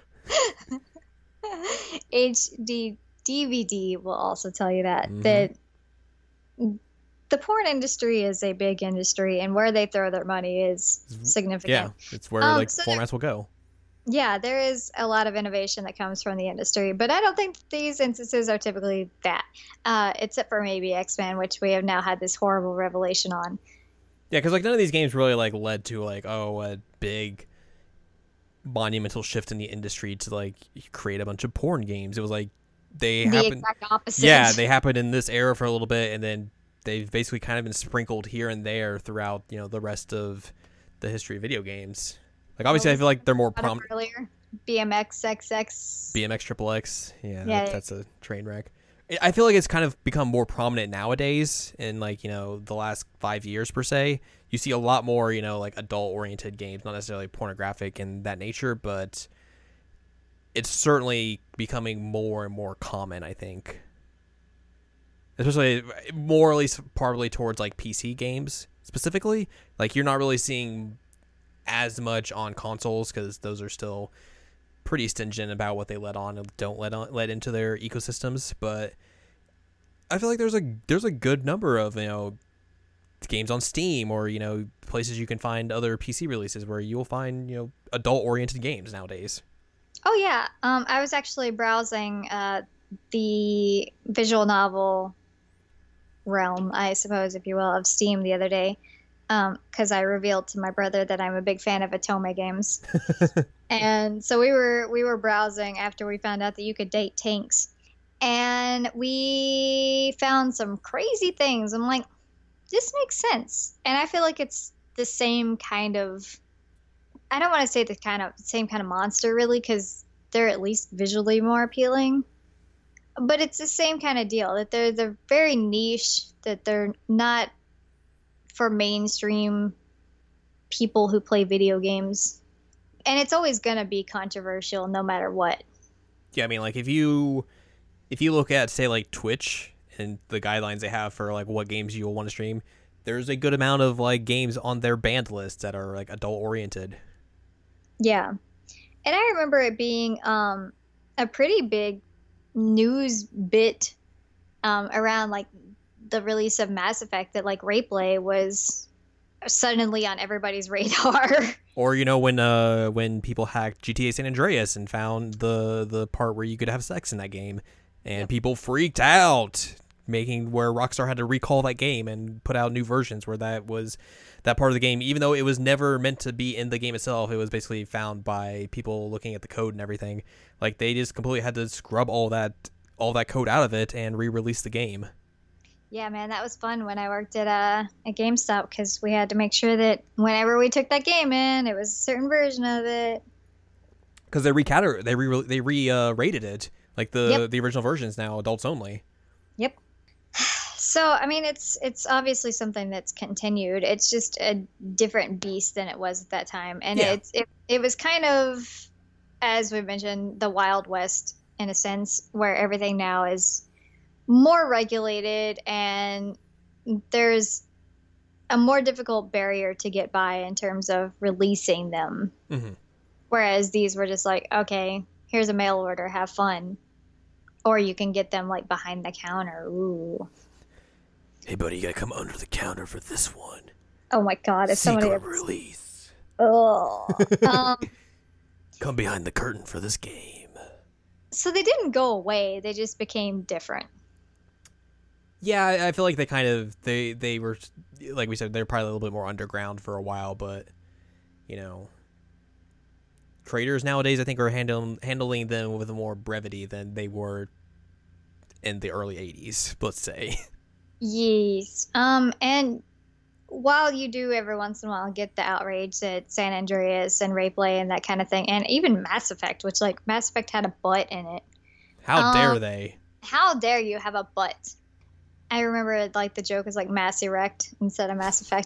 [SPEAKER 2] HD DVD will also tell you that.
[SPEAKER 1] Mm-hmm.
[SPEAKER 2] That the porn industry is a big industry, and where they throw their money is significant.
[SPEAKER 1] Yeah, it's where formats will go.
[SPEAKER 2] Yeah, there is a lot of innovation that comes from the industry, but I don't think these instances are typically that, except for maybe X-Men, which we have now had this horrible revelation on.
[SPEAKER 1] Yeah, because like none of these games really like led to like a big monumental shift in the industry to like create a bunch of porn games. It was like the
[SPEAKER 2] exact opposite.
[SPEAKER 1] Yeah, they happened in this era for a little bit, and then they've basically kind of been sprinkled here and there throughout the rest of the history of video games. Like obviously, I feel like they're more prominent.
[SPEAKER 2] Earlier, BMX XX.
[SPEAKER 1] BMX XXX. Yeah, that's a train wreck. I feel like it's kind of become more prominent nowadays in like the last 5 years per se. You see a lot more like adult oriented games, not necessarily pornographic in that nature, but it's certainly becoming more and more common, I think. Especially more, at least partly towards like PC games specifically. Like you're not really seeing as much on consoles because those are still pretty stingent about what they let on and don't let into their ecosystems. But I feel like there's a good number of games on Steam or places you can find other PC releases where you'll find adult oriented games nowadays.
[SPEAKER 2] Oh yeah. I was actually browsing the visual novel realm, I suppose, if you will, of Steam the other day, because I revealed to my brother that I'm a big fan of Otome games. And so we were browsing after we found out that you could date tanks. And we found some crazy things. I'm like, this makes sense. And I feel like it's the same kind of, I don't want to say the same kind of monster really, because they're at least visually more appealing. But it's the same kind of deal that they're very niche, that they're not for mainstream people who play video games. And it's always gonna be controversial no matter what.
[SPEAKER 1] Yeah, I mean, like if you look at say like Twitch and the guidelines they have for like what games you will want to stream, there's a good amount of like games on their banned list that are like adult oriented.
[SPEAKER 2] Yeah. And I remember it being a pretty big news bit around like the release of Mass Effect that like rape play was suddenly on everybody's radar.
[SPEAKER 1] Or when people hacked GTA San Andreas and found the part where you could have sex in that game, and
[SPEAKER 2] Yep.
[SPEAKER 1] people freaked out, making where Rockstar had to recall that game and put out new versions where that part of the game, even though it was never meant to be in the game itself, it was basically found by people looking at the code and everything. Like they just completely had to scrub all that code out of it and re-release the game.
[SPEAKER 2] Yeah, man, that was fun when I worked at a GameStop because we had to make sure that whenever we took that game in, it was a certain version of it.
[SPEAKER 1] Because they rated it. Like
[SPEAKER 2] Yep.
[SPEAKER 1] the original version is now adults only.
[SPEAKER 2] Yep. So, I mean, it's obviously something that's continued. It's just a different beast than it was at that time, and
[SPEAKER 1] Yeah.
[SPEAKER 2] it was kind of, as we mentioned, the Wild West in a sense, where everything now is more regulated and there's a more difficult barrier to get by in terms of releasing them.
[SPEAKER 1] Mm-hmm.
[SPEAKER 2] Whereas these were just like, okay, here's a mail order, have fun. Or you can get them like behind the counter. Ooh.
[SPEAKER 1] Hey, buddy, you gotta come under the counter for this one.
[SPEAKER 2] Oh my God, if somebody
[SPEAKER 1] Secret
[SPEAKER 2] ever...
[SPEAKER 1] release.
[SPEAKER 2] Oh.
[SPEAKER 1] Come behind the curtain for this game.
[SPEAKER 2] So they didn't go away, they just became different.
[SPEAKER 1] Yeah, I feel like they were, like we said, they're probably a little bit more underground for a while, but creators nowadays I think are handling them with more brevity than they were in the early '80s. Let's say.
[SPEAKER 2] Yes. And while you do every once in a while get the outrage at San Andreas and Rayplay and that kind of thing, and even Mass Effect, which like Mass Effect had a butt in it.
[SPEAKER 1] How dare they?
[SPEAKER 2] How dare you have a butt? I remember like the joke was like Mass Erect instead of Mass Effect.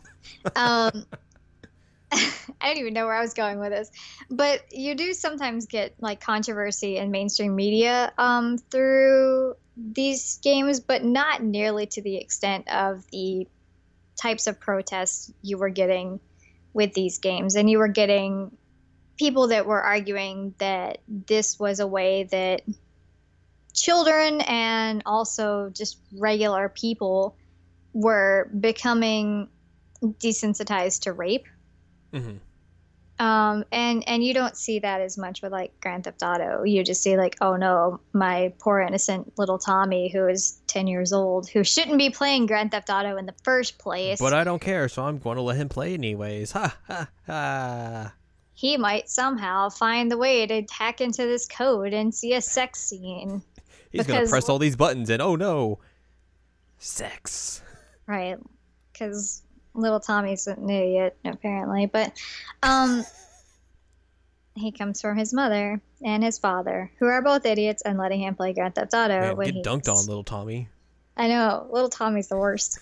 [SPEAKER 2] I don't even know where I was going with this, but you do sometimes get like controversy in mainstream media through these games, but not nearly to the extent of the types of protests you were getting with these games. And you were getting people that were arguing that this was a way that children and also just regular people were becoming desensitized to rape.
[SPEAKER 1] Mm-hmm.
[SPEAKER 2] And you don't see that as much with like Grand Theft Auto. You just see like, oh no, my poor innocent little Tommy who is 10 years old, who shouldn't be playing Grand Theft Auto in the first place.
[SPEAKER 1] But I don't care, so I'm going to let him play anyways. Ha ha ha.
[SPEAKER 2] He might somehow find the way to hack into this code and see a sex scene.
[SPEAKER 1] He's going to press all these buttons and oh no, sex.
[SPEAKER 2] Right, because little Tommy's an idiot apparently, but he comes from his mother and his father, who are both idiots, and letting him play Grand Theft Auto.
[SPEAKER 1] Man,
[SPEAKER 2] when
[SPEAKER 1] get dunked on, little Tommy.
[SPEAKER 2] I know, little Tommy's the worst.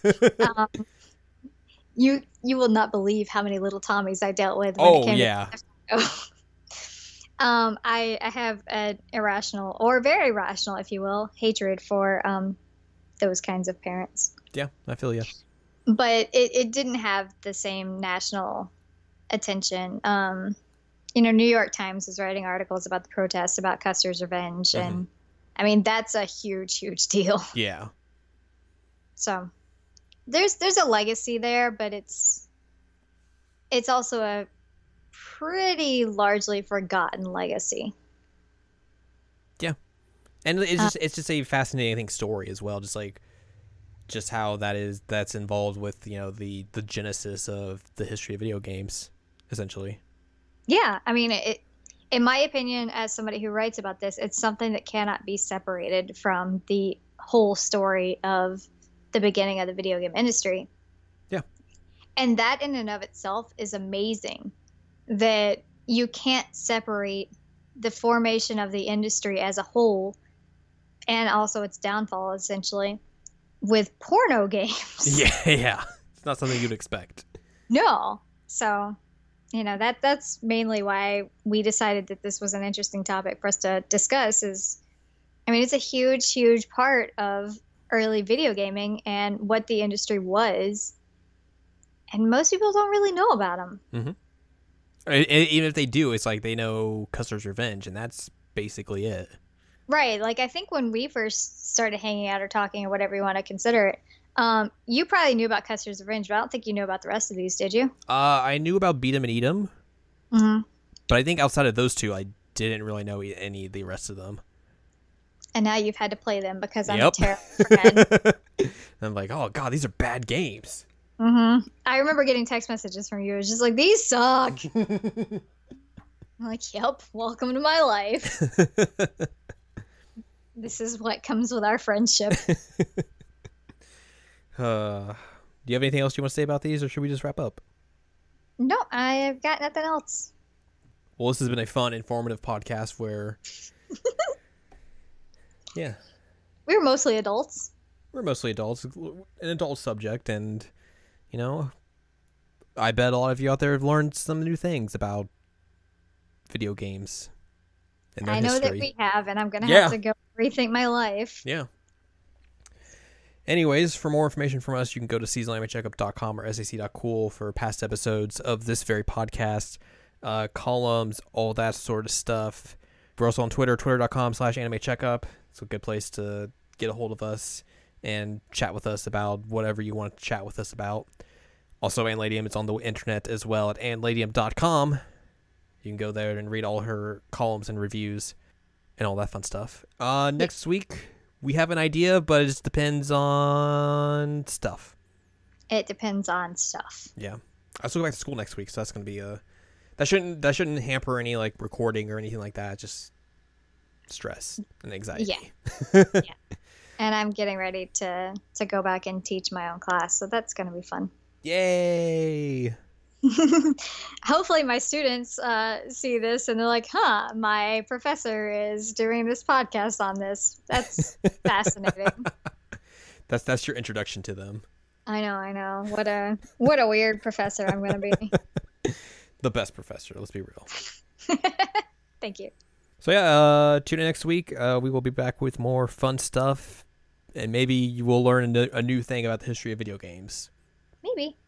[SPEAKER 2] You will not believe how many little Tommies I dealt with. When it came
[SPEAKER 1] yeah.
[SPEAKER 2] To I have an irrational, or very rational, if you will, hatred for those kinds of parents.
[SPEAKER 1] Yeah, I feel you.
[SPEAKER 2] But it didn't have the same national attention. New York Times was writing articles about the protests, about Custer's revenge,
[SPEAKER 1] Mm-hmm.
[SPEAKER 2] and I mean that's a huge deal.
[SPEAKER 1] Yeah.
[SPEAKER 2] So there's a legacy there, but it's also a pretty largely forgotten legacy.
[SPEAKER 1] Yeah, and it's just a fascinating story as well. Just how that's involved with the genesis of the history of video games, essentially.
[SPEAKER 2] Yeah, I mean, in my opinion, as somebody who writes about this, it's something that cannot be separated from the whole story of the beginning of the video game industry.
[SPEAKER 1] Yeah.
[SPEAKER 2] And that in and of itself is amazing, that you can't separate the formation of the industry as a whole and also its downfall, essentially, with porno games.
[SPEAKER 1] Yeah. It's not something you'd expect.
[SPEAKER 2] No. So, that's mainly why we decided that this was an interesting topic for us to discuss it's a huge, huge part of early video gaming and what the industry was. And most people don't really know about them.
[SPEAKER 1] Mm-hmm. Even if they do, it's like they know Custer's Revenge, and that's basically it.
[SPEAKER 2] Right. Like, I think when we first started hanging out or talking or whatever you want to consider it, you probably knew about Custer's Revenge, but I don't think you knew about the rest of these, did you?
[SPEAKER 1] I knew about Beat 'em and Eat 'em.
[SPEAKER 2] Mm-hmm.
[SPEAKER 1] But I think outside of those two, I didn't really know any of the rest of them.
[SPEAKER 2] And now you've had to play them because I'm a terrible friend.
[SPEAKER 1] I'm like, oh god, these are bad games.
[SPEAKER 2] Mm-hmm. I remember getting text messages from you. It was just like, these suck. I'm like, yep, welcome to my life. This is what comes with our friendship.
[SPEAKER 1] Do you have anything else you want to say about these, or should we just wrap up?
[SPEAKER 2] No, I've got nothing else.
[SPEAKER 1] Well, this has been a fun, informative podcast where... Yeah.
[SPEAKER 2] We're mostly adults.
[SPEAKER 1] We're mostly adults. An adult subject, and, I bet a lot of you out there have learned some new things about video games and their history.
[SPEAKER 2] That we have, and I'm going to have to go rethink my life.
[SPEAKER 1] Yeah. Anyways, for more information from us, you can go to seasonallamecheckup.com or sac.cool for past episodes of this very podcast, columns, all that sort of stuff. We're also on Twitter, twitter.com/animecheckup. It's a good place to get a hold of us and chat with us about whatever you want to chat with us about. Also, Ann Ladium is on the internet as well at annladium.com. You can go there and read all her columns and reviews and all that fun stuff. Next week, we have an idea, but it just depends on stuff.
[SPEAKER 2] It depends on stuff.
[SPEAKER 1] Yeah. I still go back to school next week, so that's going to be that shouldn't hamper any like recording or anything like that. Just stress and anxiety.
[SPEAKER 2] Yeah. Yeah. And I'm getting ready to go back and teach my own class, so that's going to be fun.
[SPEAKER 1] Yay!
[SPEAKER 2] Hopefully my students see this and they're like, my professor is doing this podcast on this. That's fascinating.
[SPEAKER 1] That's your introduction to them.
[SPEAKER 2] I know. What a weird professor I'm going to be.
[SPEAKER 1] The best professor, let's be real.
[SPEAKER 2] Thank you.
[SPEAKER 1] So yeah, tune in next week. We will be back with more fun stuff, and maybe you will learn a new thing about the history of video games.
[SPEAKER 2] Maybe.